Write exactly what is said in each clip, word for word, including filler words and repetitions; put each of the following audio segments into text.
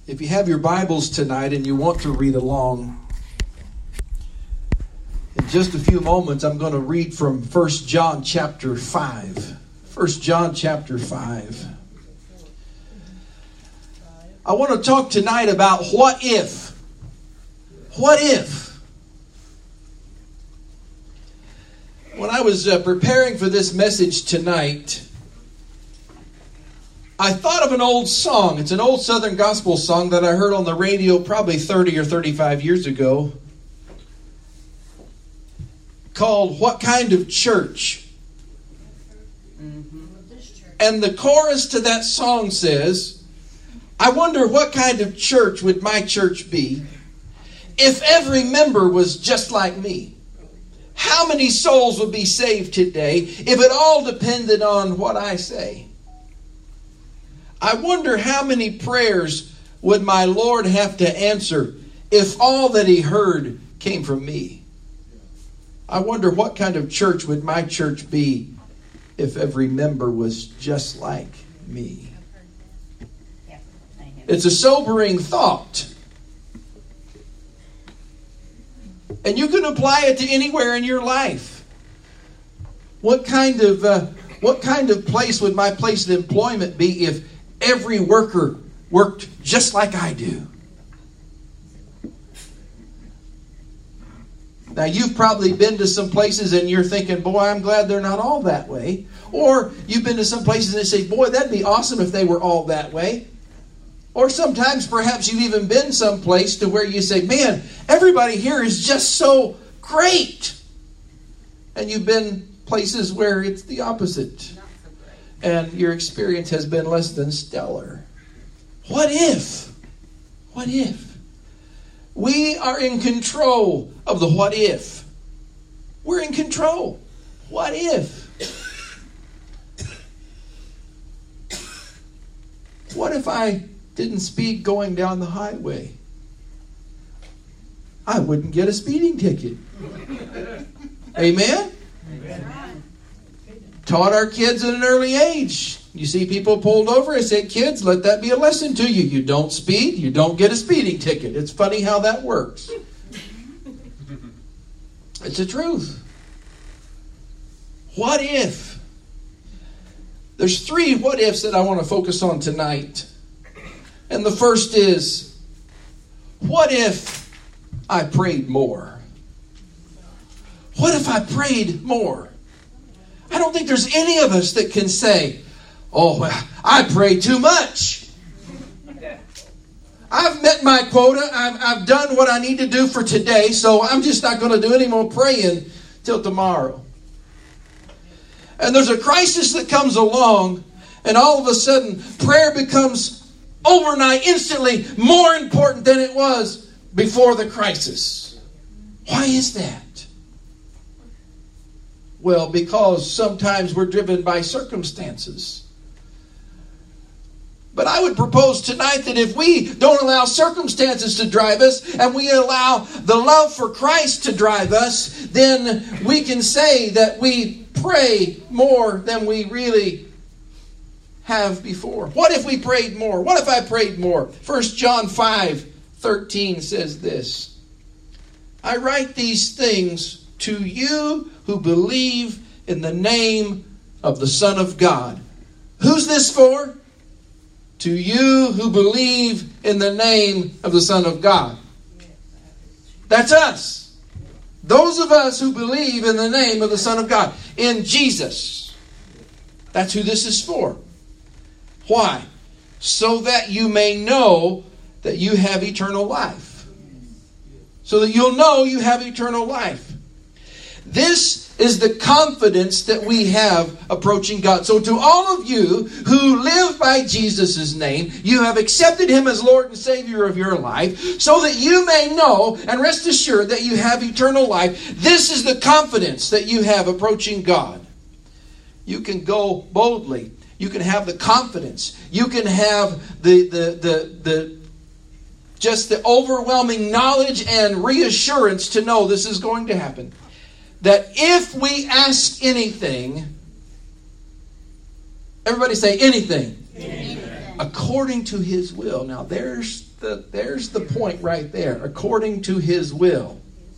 If you have your Bibles tonight and you want to read along, in just a few moments I'm going to read from First John chapter five. First John chapter five. I want to talk tonight about what if. What if? When I was uh, preparing for this message tonight, I thought of an old song. It's an old Southern gospel song that I heard on the radio probably thirty or thirty-five years ago, called What Kind of Church? Mm-hmm. And the chorus to that song says, I wonder what kind of church would my church be if every member was just like me? How many souls would be saved today if it all depended on what I say? I wonder how many prayers would my Lord have to answer if all that He heard came from me? I wonder what kind of church would my church be if every member was just like me? It's a sobering thought. And you can apply it to anywhere in your life. What kind of uh, what kind of place would my place of employment be if every worker worked just like I do? Now, you've probably been to some places and you're thinking, boy, I'm glad they're not all that way. Or you've been to some places and they say, boy, that'd be awesome if they were all that way. Or sometimes perhaps you've even been someplace to where you say, man, everybody here is just so great. And you've been places where it's the opposite. And your experience has been less than stellar. What if? What if? We are in control of the what if. We're in control. What if? What if I didn't speed going down the highway? I wouldn't get a speeding ticket. Amen? Amen. Taught our kids at an early age. You see people pulled over, I said, kids, let that be a lesson to you. You don't speed, you don't get a speeding ticket. It's funny how that works. It's the truth. What if? There's three what ifs that I want to focus on tonight. And the first is, what if I prayed more? What if I prayed more? I don't think there's any of us that can say, oh, well, I pray too much. I've met my quota. I've, I've done what I need to do for today, so I'm just not going to do any more praying till tomorrow. And there's a crisis that comes along, and all of a sudden, prayer becomes overnight, instantly more important than it was before the crisis. Why is that? Well, because sometimes we're driven by circumstances. But I would propose tonight that if we don't allow circumstances to drive us and we allow the love for Christ to drive us, then we can say that we pray more than we really have before. What if we prayed more? What if I prayed more? First John five thirteen says this, I write these things to you who believe in the name of the Son of God. Who's this for? To you who believe in the name of the Son of God. That's us. Those of us who believe in the name of the Son of God. In Jesus. That's who this is for. Why? So that you may know that you have eternal life. So that you'll know you have eternal life. This is the confidence that we have approaching God. So to all of you who live by Jesus' name, you have accepted Him as Lord and Savior of your life, so that you may know and rest assured that you have eternal life. This is the confidence that you have approaching God. You can go boldly. You can have the confidence. You can have the the the the just the overwhelming knowledge and reassurance to know this is going to happen. That if we ask anything, everybody say anything. Anything. According to His will. Now there's the, there's the point right there. According to His will.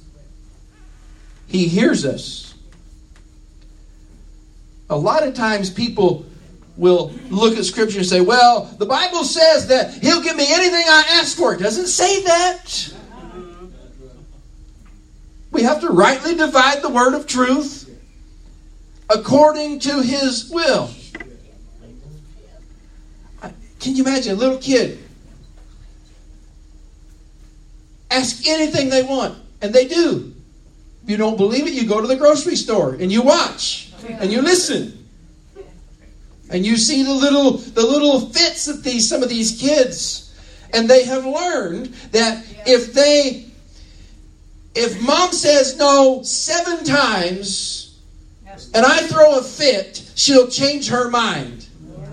He hears us. A lot of times people will look at Scripture and say, well, the Bible says that He'll give me anything I ask for. It doesn't say that. We have to rightly divide the word of truth according to His will. Can you imagine a little kid ask anything they want, and they do. If you don't believe it, you go to the grocery store and you watch and you listen. And you see the little the little fits of these some of these kids. And they have learned that if they if mom says no seven times and I throw a fit, she'll change her mind.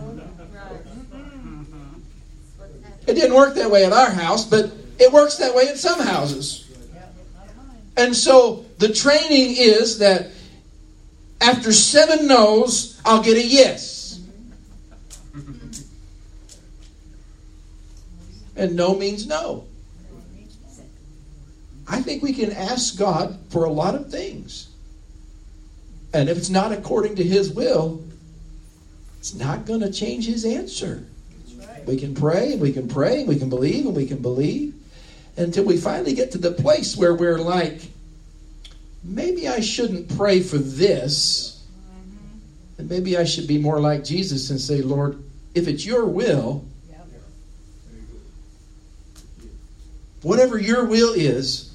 It didn't work that way at our house, but it works that way in some houses. And so the training is that after seven no's, I'll get a yes. And no means no. I think we can ask God for a lot of things. And if it's not according to His will, it's not going to change His answer. We can pray, and we can pray, and we can believe, and we can believe, until we finally get to the place where we're like, maybe I shouldn't pray for this. And maybe I should be more like Jesus and say, Lord, if it's your will, whatever your will is.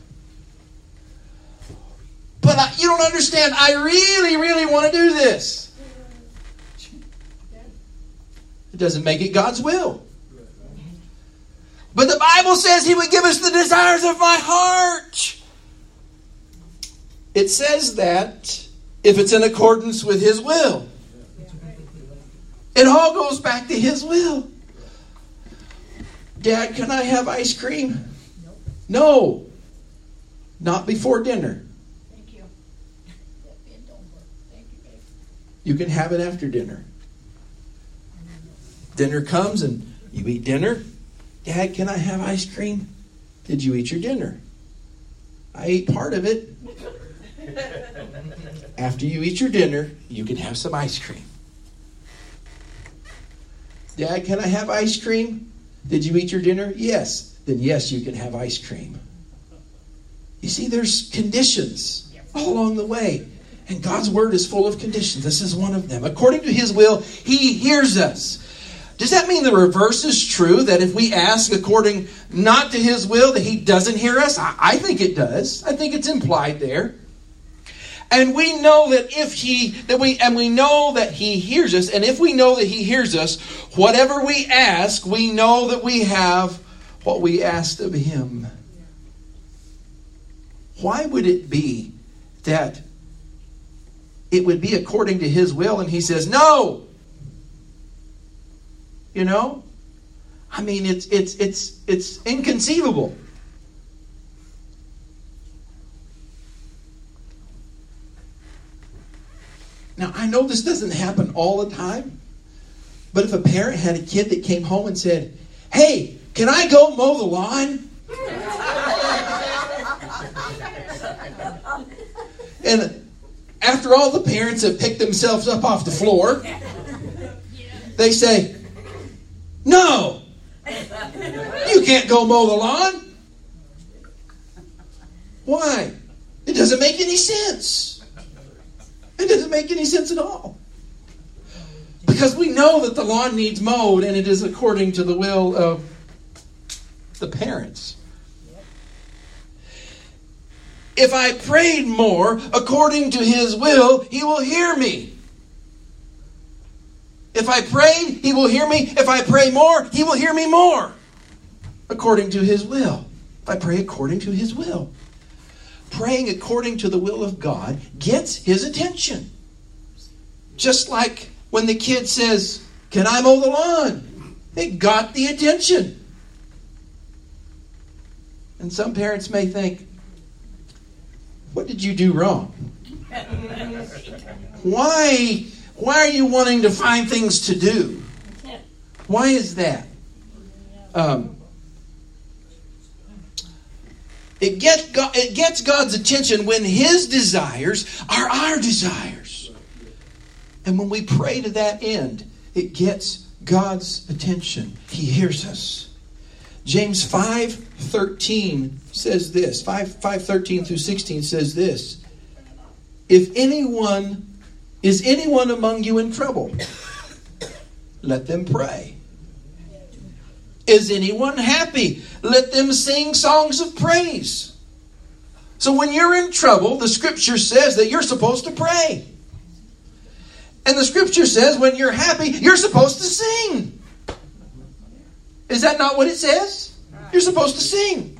But I, you don't understand, I really, really want to do this. It doesn't make it God's will. But the Bible says He would give us the desires of my heart. It says that if it's in accordance with His will. It all goes back to His will. Dad, can I have ice cream? No. Not before dinner. Thank you. Thank you, babe. You can have it after dinner. Dinner comes and you eat dinner. Dad, can I have ice cream? Did you eat your dinner? I ate part of it. After you eat your dinner, you can have some ice cream. Dad, can I have ice cream? Did you eat your dinner? Yes. Then yes, you can have ice cream. You see, there's conditions all along the way. And God's word is full of conditions. This is one of them. According to His will, He hears us. Does that mean the reverse is true? That if we ask according not to His will, that He doesn't hear us? I, I think it does. I think it's implied there. And we know that if He that we and we know that He hears us, and if we know that He hears us, whatever we ask, we know that we have what we asked of Him. Why would it be that it would be according to His will and He says no? You know? I mean, it's it's it's it's inconceivable. Now, I know this doesn't happen all the time, but if a parent had a kid that came home and said, hey, can I go mow the lawn? And after all the parents have picked themselves up off the floor, they say, no, you can't go mow the lawn. Why? It doesn't make any sense. It doesn't make any sense at all. Because we know that the lawn needs mowed, and it is according to the will of the parents. If I prayed more according to His will, He will hear me. If I prayed, He will hear me. If I pray more, He will hear me more. According to His will. If I pray according to His will. Praying according to the will of God gets His attention. Just like when the kid says, can I mow the lawn? It got the attention. And some parents may think, what did you do wrong? Why, why are you wanting to find things to do? Why is that? Um, it, get God, it gets God's attention when His desires are our desires. And when we pray to that end, it gets God's attention. He hears us. James five thirteen says this. five thirteen through sixteen says this. If anyone, is anyone among you in trouble? Let them pray. Is anyone happy? Let them sing songs of praise. So when you're in trouble, the Scripture says that you're supposed to pray. And the Scripture says when you're happy, you're supposed to sing. Is that not what it says? You're supposed to sing.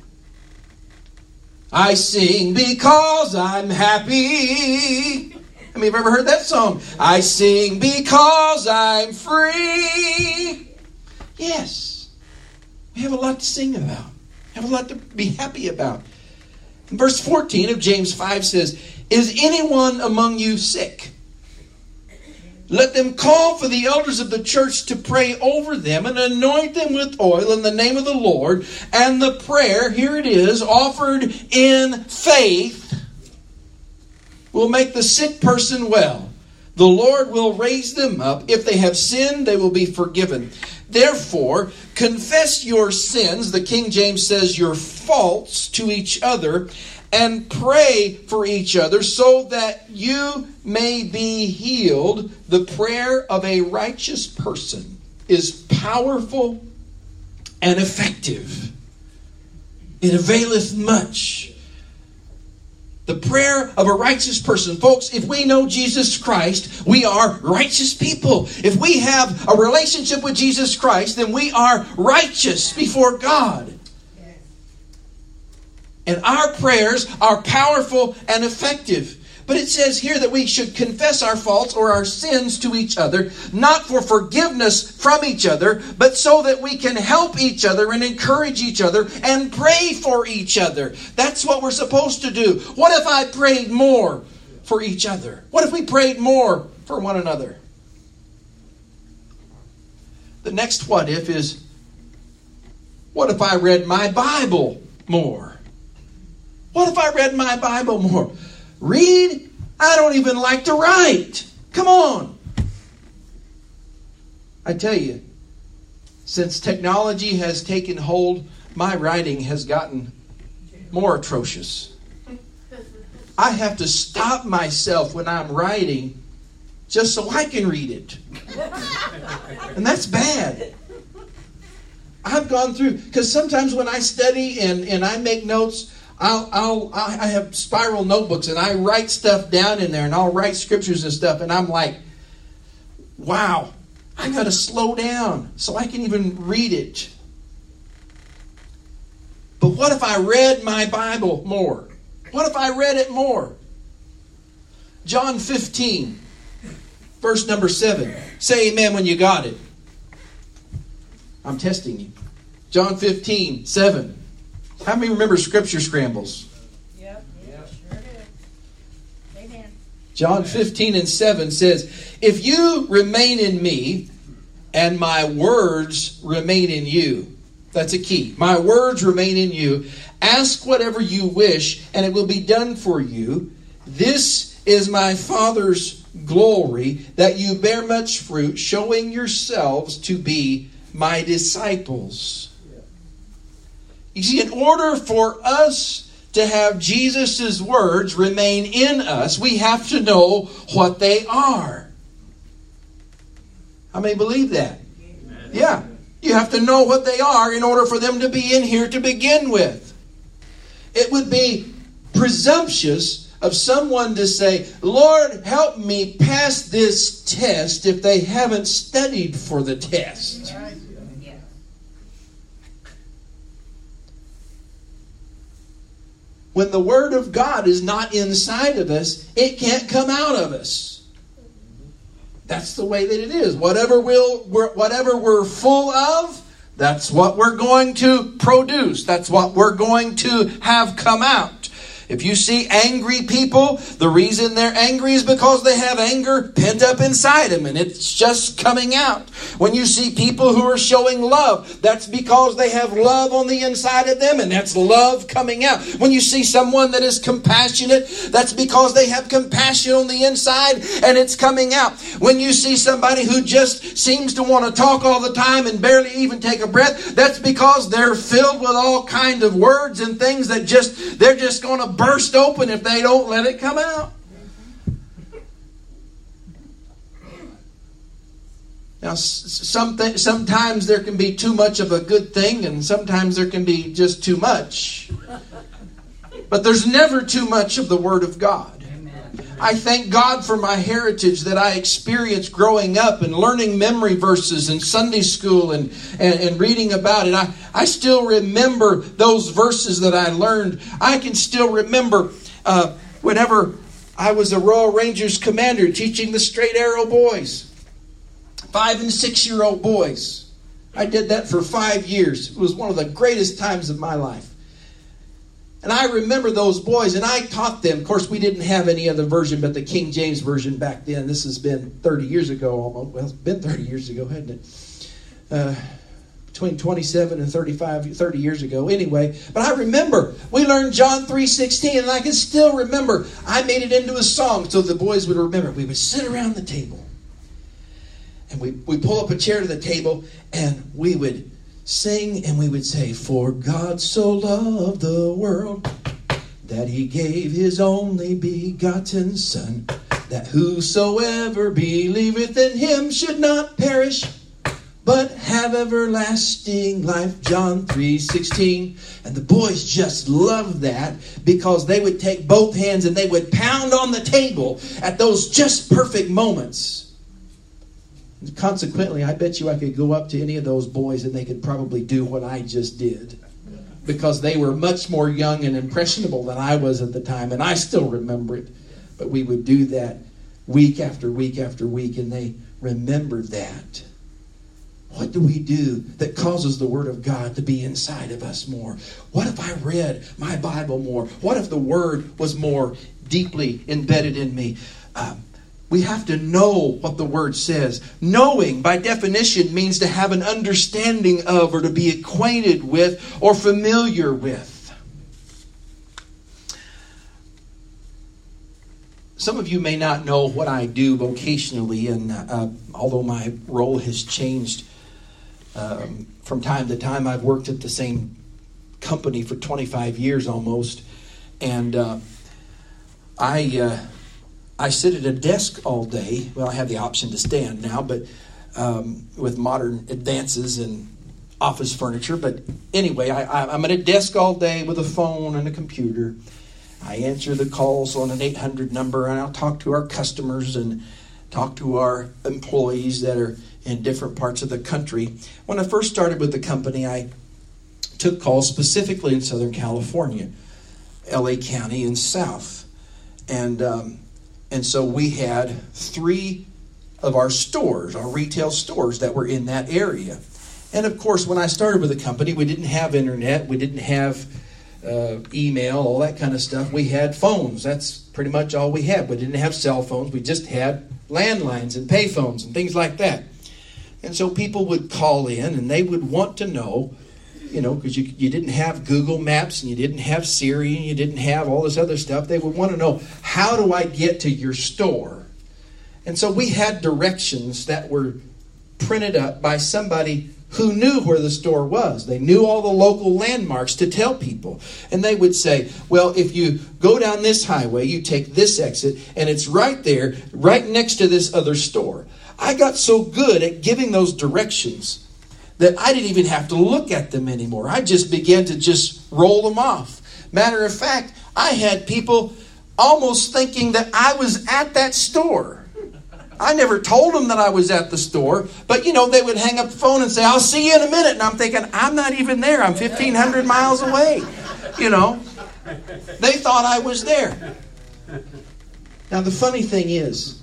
I sing because I'm happy. I mean, have you ever heard that song? I sing because I'm free. Yes. We have a lot to sing about. We have a lot to be happy about. And verse fourteen of James five says, is anyone among you sick? Let them call for the elders of the church to pray over them and anoint them with oil in the name of the Lord. And the prayer, here it is, offered in faith, will make the sick person well. The Lord will raise them up. If they have sinned, they will be forgiven. Therefore, confess your sins, the King James says your faults, to each other, and pray for each other so that you may be healed. The prayer of a righteous person is powerful and effective. It availeth much. The prayer of a righteous person. Folks, if we know Jesus Christ, we are righteous people. If we have a relationship with Jesus Christ, then we are righteous before God. And our prayers are powerful and effective. But it says here that we should confess our faults or our sins to each other, not for forgiveness from each other, but so that we can help each other and encourage each other and pray for each other. That's what we're supposed to do. What if I prayed more for each other? What if we prayed more for one another? The next what if is, what if I read my Bible more? What if I read my Bible more? Read? I don't even like to write. Come on. I tell you, since technology has taken hold, my writing has gotten more atrocious. I have to stop myself when I'm writing just so I can read it. And that's bad. I've gone through, because sometimes when I study and, and I make notes, I'll, I'll, I have spiral notebooks and I write stuff down in there and I'll write scriptures and stuff and I'm like, wow, I got to slow down so I can even read it. But what if I read my Bible more? What if I read it more? John fifteen, verse number seven. Say amen when you got it. I'm testing you. John fifteen, seven. How many remember Scripture Scrambles? Yep. Yep. Sure do. Amen. John fifteen and seven says, if you remain in me and my words remain in you. That's a key. My words remain in you. Ask whatever you wish and it will be done for you. This is my Father's glory, that you bear much fruit, showing yourselves to be my disciples. You see, in order for us to have Jesus' words remain in us, we have to know what they are. How many believe that? Amen. Yeah. You have to know what they are in order for them to be in here to begin with. It would be presumptuous of someone to say, Lord, help me pass this test if they haven't studied for the test. When the Word of God is not inside of us, it can't come out of us. That's the way that it is. Whatever we'll, we're, whatever we're full of, that's what we're going to produce. That's what we're going to have come out. If you see angry people, the reason they're angry is because they have anger pent up inside them and it's just coming out. When you see people who are showing love, that's because they have love on the inside of them and that's love coming out. When you see someone that is compassionate, that's because they have compassion on the inside and it's coming out. When you see somebody who just seems to want to talk all the time and barely even take a breath, that's because they're filled with all kinds of words and things that just, they're just going to burst open if they don't let it come out. Now, some th- sometimes there can be too much of a good thing, and sometimes there can be just too much. But there's never too much of the Word of God. I thank God for my heritage that I experienced growing up and learning memory verses in Sunday school and, and, and reading about it. I, I still remember those verses that I learned. I can still remember uh, whenever I was a Royal Rangers commander teaching the straight arrow boys, five and six year old boys. I did that for five years. It was one of the greatest times of my life. And I remember those boys, and I taught them. Of course, we didn't have any other version but the King James Version back then. This has been thirty years ago almost. Well, it's been thirty years ago, hasn't it? Uh, between twenty-seven and thirty-five, thirty years ago. Anyway, but I remember we learned John three sixteen, and I can still remember. I made it into a song so the boys would remember. We would sit around the table, and we we pull up a chair to the table, and we would sing, and we would say, "For God so loved the world that He gave His only begotten Son, that whosoever believeth in Him should not perish, but have everlasting life." John three sixteen. And the boys just loved that because they would take both hands and they would pound on the table at those just perfect moments. Consequently, I bet you I could go up to any of those boys and they could probably do what I just did. Because they were much more young and impressionable than I was at the time. And I still remember it. But we would do that week after week after week. And they remembered that. What do we do that causes the Word of God to be inside of us more? What if I read my Bible more? What if the Word was more deeply embedded in me? Um, We have to know what the Word says. Knowing, by definition, means to have an understanding of or to be acquainted with or familiar with. Some of you may not know what I do vocationally, and uh, although my role has changed um, from time to time, I've worked at the same company for twenty-five years almost, and uh, I... Uh, I sit at a desk all day. Well, I have the option to stand now, but um, with modern advances in office furniture. But anyway, I, I'm at a desk all day with a phone and a computer. I answer the calls on an eight hundred number, and I'll talk to our customers and talk to our employees that are in different parts of the country. When I first started with the company, I took calls specifically in Southern California, L A County and South. And... Um, And so we had three of our stores, our retail stores that were in that area. And of course, when I started with the company, we didn't have internet. We didn't have uh, email, all that kind of stuff. We had phones. That's pretty much all we had. We didn't have cell phones. We just had landlines and pay phones and things like that. And so people would call in and they would want to know, you know, because you, you didn't have Google Maps and you didn't have Siri and you didn't have all this other stuff. They would want to know, how do I get to your store? And so we had directions that were printed up by somebody who knew where the store was. They knew all the local landmarks to tell people. And they would say, well, if you go down this highway, you take this exit, and it's right there, right next to this other store. I got so good at giving those directions that I didn't even have to look at them anymore. I just began to just roll them off. Matter of fact, I had people almost thinking that I was at that store. I never told them that I was at the store, but, you know, they would hang up the phone and say, "I'll see you in a minute." And I'm thinking, I'm not even there. I'm fifteen hundred miles away. You know, they thought I was there. Now, the funny thing is,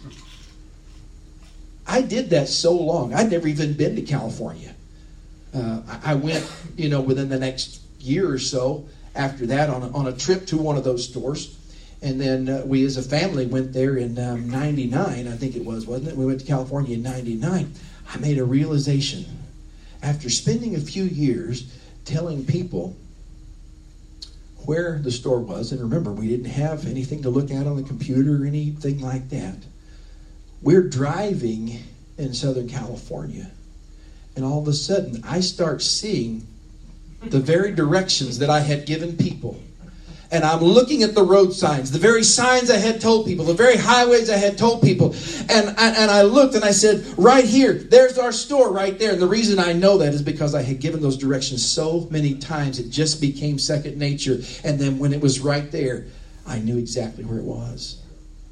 I did that so long. I'd never even been to California. Uh, I went, you know, within the next year or so, after that on a, on a trip to one of those stores. And then uh, we as a family went there in um, ninety-nine, I think it was, wasn't it? We went to California in ninety-nine. I made a realization after spending a few years telling people where the store was. And remember, we didn't have anything to look at on the computer or anything like that. We're driving in Southern California, and all of a sudden I start seeing the very directions that I had given people. And I'm looking at the road signs, the very signs I had told people, the very highways I had told people. And I, and I looked and I said, right here, there's our store right there. And the reason I know that is because I had given those directions so many times, it just became second nature. And then when it was right there, I knew exactly where it was.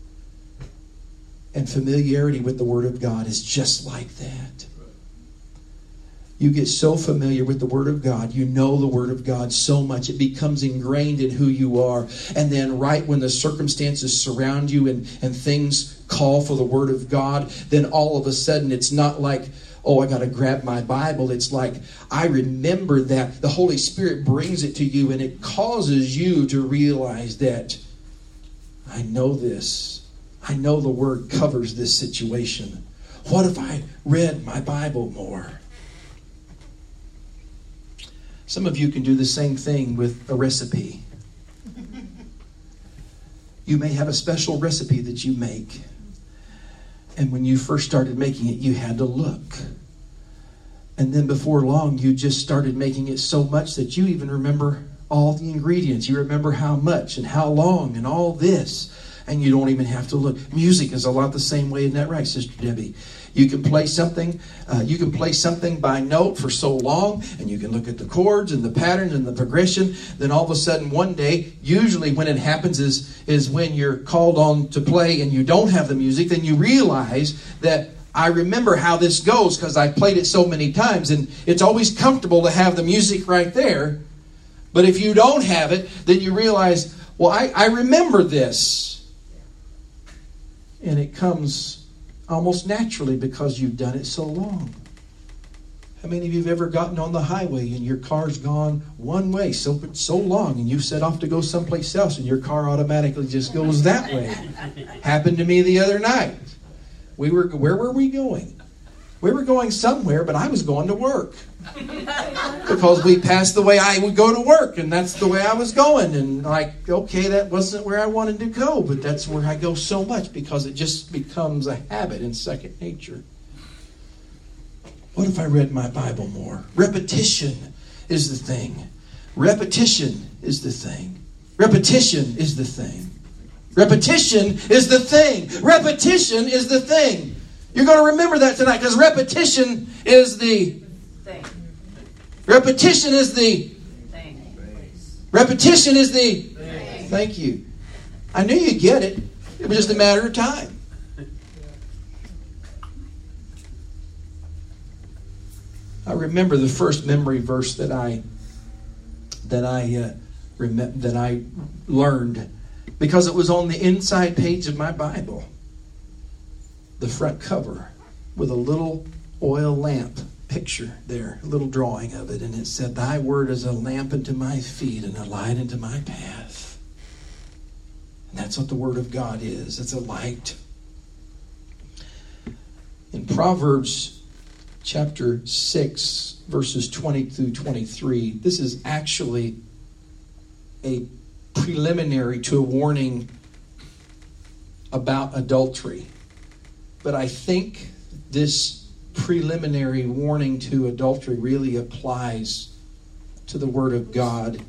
And familiarity with the Word of God is just like that. You get so familiar with the Word of God. You know the Word of God so much. It becomes ingrained in who you are. And then right when the circumstances surround you and, and things call for the Word of God, then all of a sudden it's not like, oh, I got to grab my Bible. It's like, I remember that. The Holy Spirit brings it to you, and it causes you to realize that I know this. I know the Word covers this situation. What if I read my Bible more? Some of you can do the same thing with a recipe. You may have a special recipe that you make. And when you first started making it, you had to look. And then before long, you just started making it so much that you even remember all the ingredients. You remember how much and how long and all this. And you don't even have to look. Music is a lot the same way, isn't that right, Sister Debbie? You can play something, uh, you can play something by note for so long, and you can look at the chords and the patterns and the progression. Then all of a sudden one day, usually when it happens is, is when you're called on to play and you don't have the music, then you realize that I remember how this goes because I played it so many times, and it's always comfortable to have the music right there. But if you don't have it, then you realize, well, I, I remember this. And it comes almost naturally because you've done it so long. How many of you have ever gotten on the highway and your car's gone one way so so long, and you set off to go someplace else and your car automatically just goes that way? Happened to me the other night. We were where were we going? We were going somewhere, but I was going to work. Because we passed the way I would go to work, and that's the way I was going. And like, okay, that wasn't where I wanted to go, but that's where I go so much because it just becomes a habit in second nature. What if I read my Bible more? Repetition is the thing. Repetition is the thing. Repetition is the thing. Repetition is the thing. Repetition is the thing. You're going to remember that tonight because repetition is the thing. Repetition is the thing. Repetition is the thing. Thank you. I knew you'd get it. It was just a matter of time. I remember the first memory verse that I that I uh, rem- that I learned because it was on the inside page of my Bible. The front cover with a little oil lamp picture there, a little drawing of it, and it said, "Thy word is a lamp unto my feet and a light unto my path." And that's what the Word of God is. It's a light. In Proverbs chapter six, verses twenty through twenty-three, this is actually a preliminary to a warning about adultery. But I think this preliminary warning to adultery really applies to the Word of God.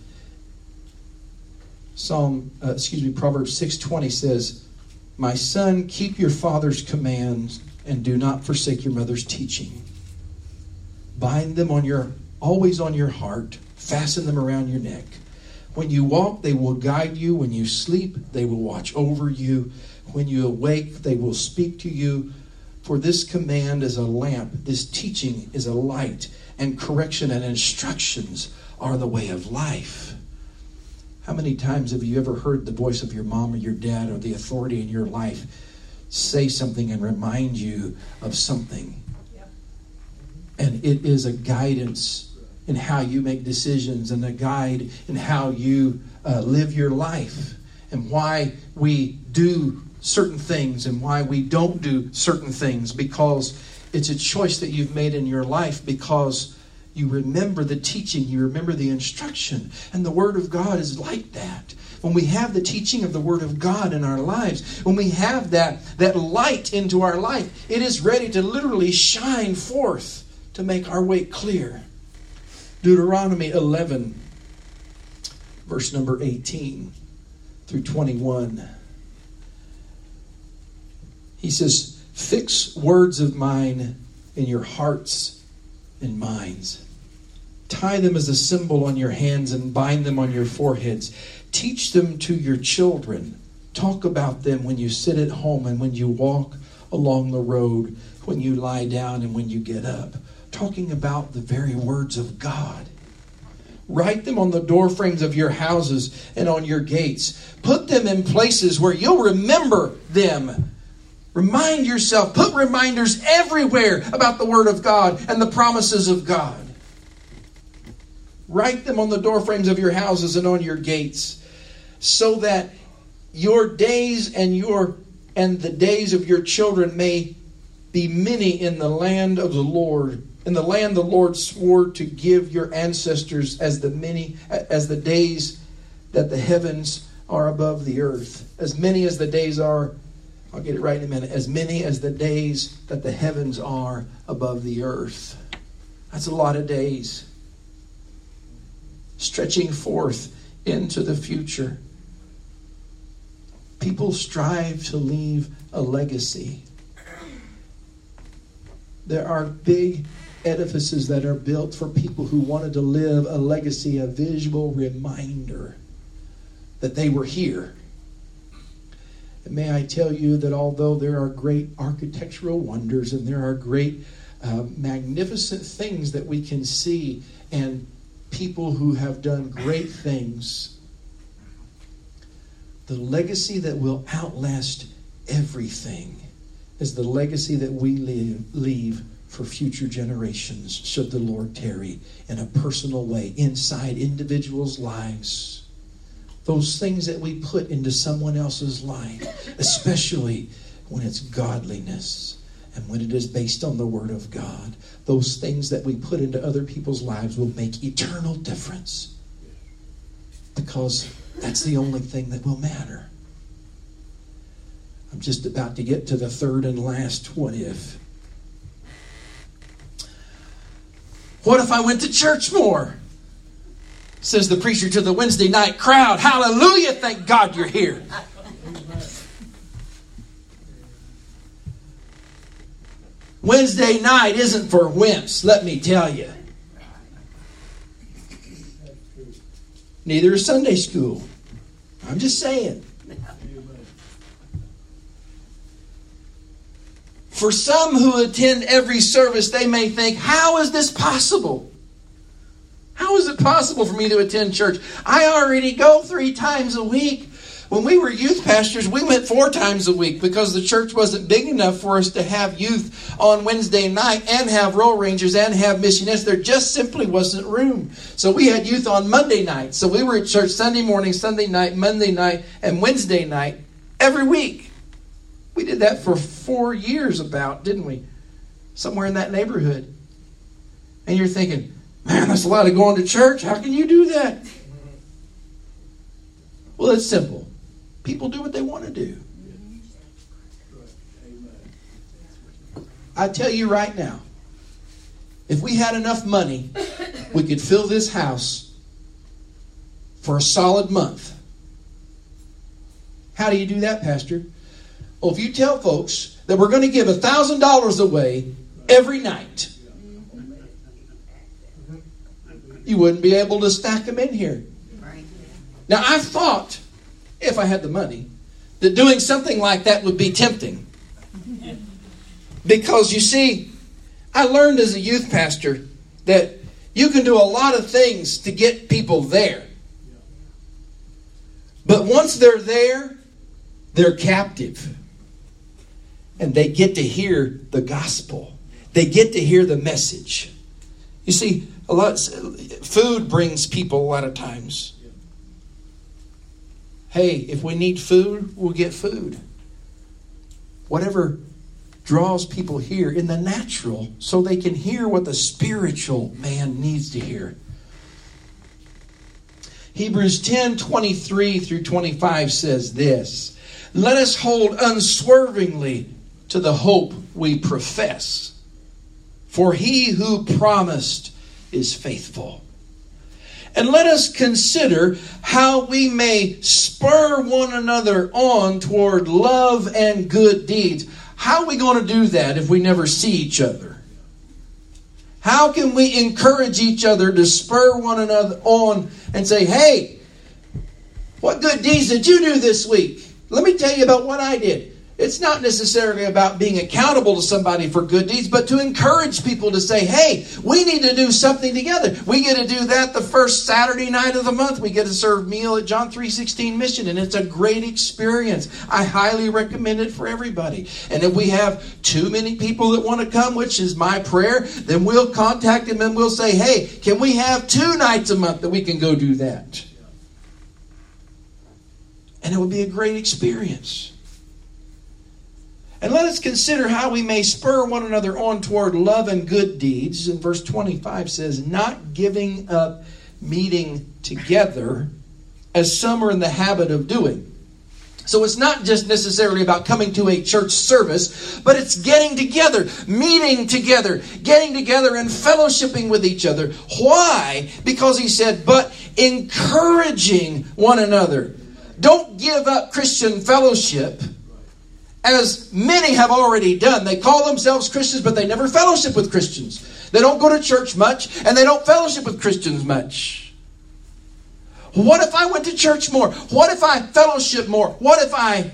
Psalm, uh, excuse me, Proverbs six twenty says, "My son, keep your father's commands and do not forsake your mother's teaching. Bind them on your always on your heart, fasten them around your neck. When you walk, they will guide you. When you sleep, they will watch over you. When you awake, they will speak to you. For this command is a lamp, this teaching is a light, and correction and instructions are the way of life." How many times have you ever heard the voice of your mom or your dad or the authority in your life say something and remind you of something? Yep. And it is a guidance in how you make decisions and a guide in how you uh, live your life, and why we do certain things and why we don't do certain things, because it's a choice that you've made in your life, because you remember the teaching, you remember the instruction. And the Word of God is like that. When we have the teaching of the Word of God in our lives, when we have that, that light into our life, it is ready to literally shine forth to make our way clear. Deuteronomy eleven, verse number eighteen through twenty-one. He says, fix words of mine in your hearts and minds. Tie them as a symbol on your hands and bind them on your foreheads. Teach them to your children. Talk about them when you sit at home and when you walk along the road, when you lie down and when you get up. Talking about the very words of God. Write them on the door frames of your houses and on your gates. Put them in places where you'll remember them. Remind yourself, put reminders everywhere about the Word of God and the promises of God. Write them on the door frames of your houses and on your gates, so that your days and your and the days of your children may be many in the land of the Lord, in the land the Lord swore to give your ancestors, as the many as the days that the heavens are above the earth. As many as the days are, I'll get it right in a minute, as many as the days that the heavens are above the earth. That's a lot of days. Stretching forth into the future. People strive to leave a legacy. There are big edifices that are built for people who wanted to live a legacy, a visual reminder that they were here. And may I tell you that although there are great architectural wonders and there are great uh, magnificent things that we can see, and people who have done great things, the legacy that will outlast everything is the legacy that we leave, leave for future generations, should the Lord tarry, in a personal way, inside individuals' lives. Those things that we put into someone else's life, especially when it's godliness and when it is based on the Word of God. Those things that we put into other people's lives will make eternal difference, because that's the only thing that will matter. I'm just about to get to the third and last what if. What if I went to church more? Says the preacher to the Wednesday night crowd. Hallelujah, thank God you're here. Wednesday night isn't for wimps, let me tell you. Neither is Sunday school. I'm just saying. For some who attend every service, they may think, how is this possible? How is it possible for me to attend church? I already go three times a week. When we were youth pastors, we went four times a week because the church wasn't big enough for us to have youth on Wednesday night and have Roll Rangers and have missionists. There just simply wasn't room. So we had youth on Monday night. So we were at church Sunday morning, Sunday night, Monday night, and Wednesday night every week. We did that for four years about, didn't we? Somewhere in that neighborhood. And you're thinking, man, that's a lot of going to church. How can you do that? Well, it's simple. People do what they want to do. I tell you right now, if we had enough money, we could fill this house for a solid month. How do you do that, Pastor? Well, if you tell folks that we're going to give one thousand dollars away every night, you wouldn't be able to stack them in here. Now, I thought, if I had the money, that doing something like that would be tempting. Because, you see, I learned as a youth pastor that you can do a lot of things to get people there. But once they're there, they're captive. And they get to hear the gospel. They get to hear the message. You see, A lot, food brings people a lot of times. Hey, if we need food, we'll get food. Whatever draws people here in the natural so they can hear what the spiritual man needs to hear. Hebrews ten twenty-three through twenty-five says this: let us hold unswervingly to the hope we profess, for he who promised is faithful. And let us consider how we may spur one another on toward love and good deeds. How are we going to do that if we never see each other? How can we encourage each other to spur one another on and say, hey, what good deeds did you do this week? Let me tell you about what I did. It's not necessarily about being accountable to somebody for good deeds, but to encourage people to say, hey, we need to do something together. We get to do that the first Saturday night of the month. We get to serve meal at John three sixteen Mission, and it's a great experience. I highly recommend it for everybody. And if we have too many people that want to come, which is my prayer, then we'll contact them and we'll say, hey, can we have two nights a month that we can go do that? And it would be a great experience. And let us consider how we may spur one another on toward love and good deeds. And verse twenty-five says, not giving up meeting together as some are in the habit of doing. So it's not just necessarily about coming to a church service, but it's getting together, meeting together, getting together and fellowshipping with each other. Why? Because he said, but encouraging one another. Don't give up Christian fellowship, as many have already done. They call themselves Christians, but they never fellowship with Christians. They don't go to church much, and they don't fellowship with Christians much. What if I went to church more? What if I fellowship more? What if I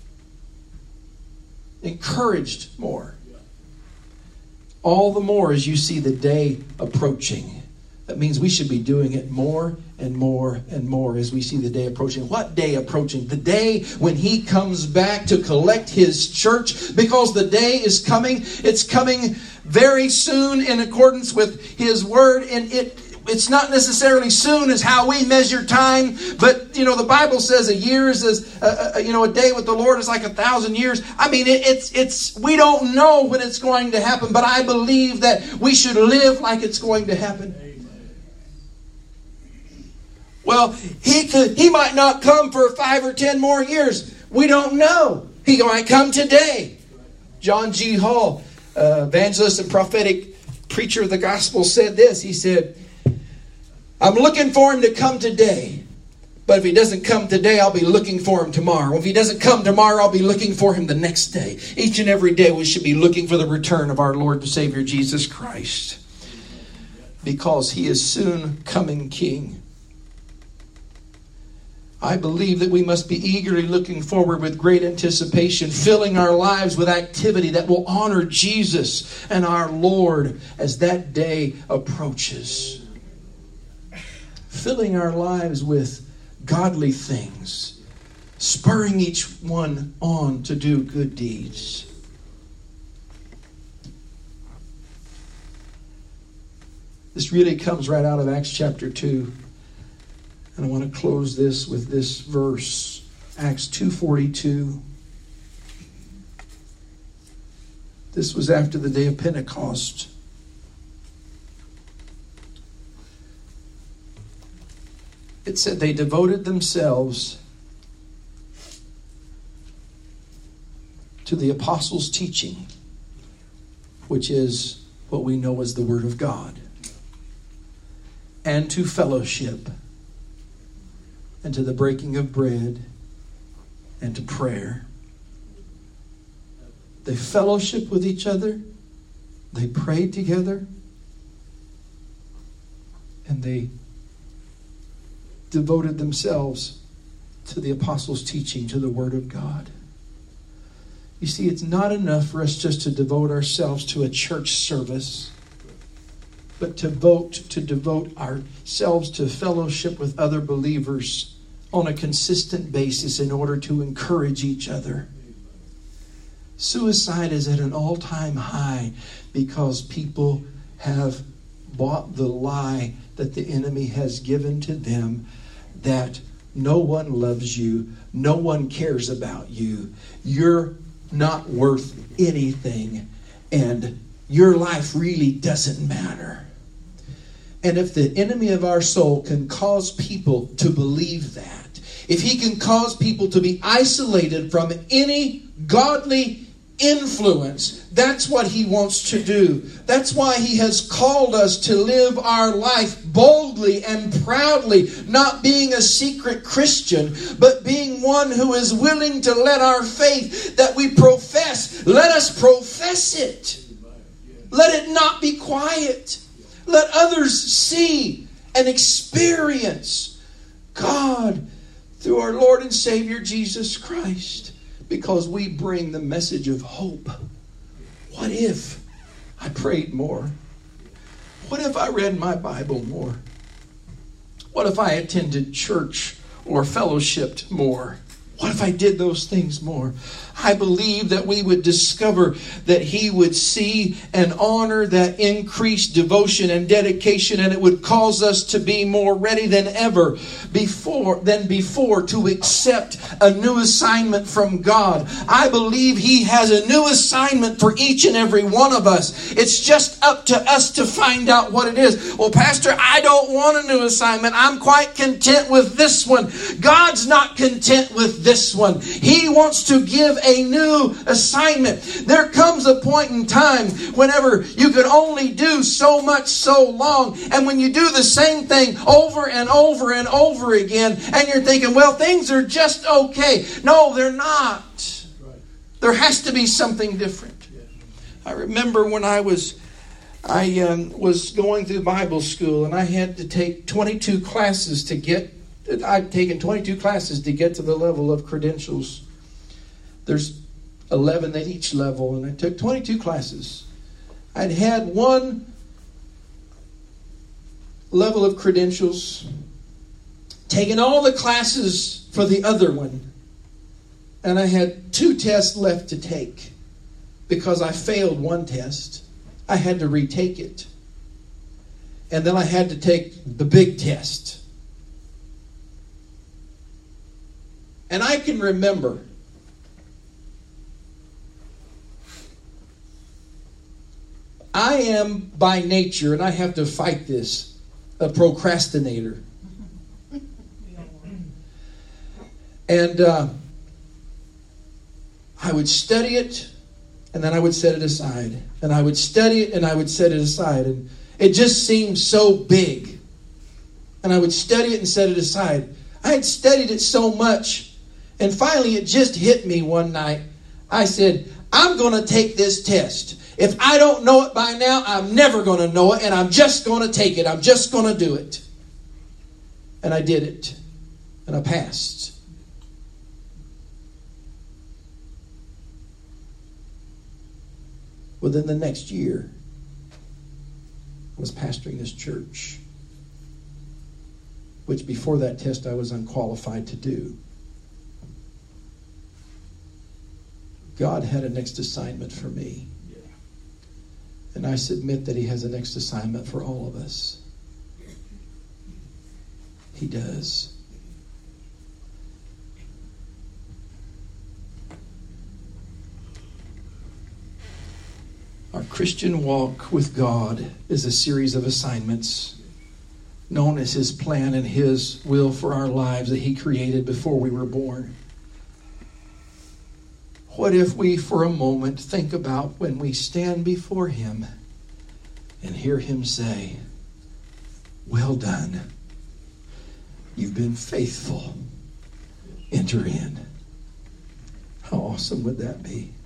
encouraged more? All the more as you see the day approaching. That means we should be doing it more and more and more as we see the day approaching. What day approaching? The day when he comes back to collect his church, because the day is coming. It's coming very soon in accordance with his word. And it it's not necessarily soon as how we measure time. But, you know, the Bible says a year is as, uh, you know, a day with the Lord is like a thousand years. I mean, it, it's, it's, we don't know when it's going to happen. But I believe that we should live like it's going to happen. Well, he could, he might not come for five or ten more years. We don't know. He might come today. John G. Hall, uh, evangelist and prophetic preacher of the gospel, said this. He said, I'm looking for him to come today. But if he doesn't come today, I'll be looking for him tomorrow. If he doesn't come tomorrow, I'll be looking for him the next day. Each and every day we should be looking for the return of our Lord and Savior Jesus Christ. Because he is soon coming King. I believe that we must be eagerly looking forward with great anticipation, filling our lives with activity that will honor Jesus and our Lord as that day approaches. Filling our lives with godly things, spurring each one on to do good deeds. This really comes right out of Acts chapter two. And I want to close this with this verse, Acts two forty-two. This was after the day of Pentecost. It said they devoted themselves to the apostles' teaching, which is what we know as the Word of God, and to fellowship, and to the breaking of bread, and to prayer. They fellowshiped with each other. They prayed together. And they devoted themselves to the apostles' teaching, to the Word of God. You see, it's not enough for us just to devote ourselves to a church service, but to devote, to devote ourselves to fellowship with other believers on a consistent basis in order to encourage each other. Suicide is at an all-time high because people have bought the lie that the enemy has given to them, that no one loves you, no one cares about you, you're not worth anything, and your life really doesn't matter. And if the enemy of our soul can cause people to believe that, if he can cause people to be isolated from any godly influence, that's what he wants to do. That's why he has called us to live our life boldly and proudly, not being a secret Christian, but being one who is willing to let our faith that we profess, let us profess it. Let it not be quiet. Let others see and experience God through our Lord and Savior Jesus Christ, because we bring the message of hope. What if I prayed more? What if I read my Bible more? What if I attended church or fellowshipped more? What if I did those things more? I believe that we would discover that he would see and honor that increased devotion and dedication, and it would cause us to be more ready than ever before than before to accept a new assignment from God. I believe he has a new assignment for each and every one of us. It's just up to us to find out what it is. Well, Pastor, I don't want a new assignment. I'm quite content with this one. God's not content with this one. He wants to give a new assignment. There comes a point in time whenever you could only do so much so long, and when you do the same thing over and over and over again, and you're thinking, well, things are just okay. No, they're not. There has to be something different. I remember when I was I um, was going through Bible school, and I had to take twenty-two classes to get I'd taken twenty-two classes to get to the level of credentials. There's eleven at each level, and I took twenty-two classes. I'd had one level of credentials, taken all the classes for the other one, and I had two tests left to take. Because I failed one test, I had to retake it. And then I had to take the big test. And I can remember I am by nature, and I have to fight this, a procrastinator. And uh, I would study it, and then I would set it aside. And I would study it, and I would set it aside. And it just seemed so big. And I would study it and set it aside. I had studied it so much. And finally, it just hit me one night. I said, I'm going to take this test. If I don't know it by now, I'm never going to know it. And I'm just going to take it. I'm just going to do it. And I did it. And I passed. Within the next year, I was pastoring this church, which before that test I was unqualified to do. God had a next assignment for me. And I submit that he has a next assignment for all of us. He does. Our Christian walk with God is a series of assignments known as his plan and his will for our lives that he created before we were born. What if we for a moment think about when we stand before him and hear him say, well done. You've been faithful. Enter in. How awesome would that be?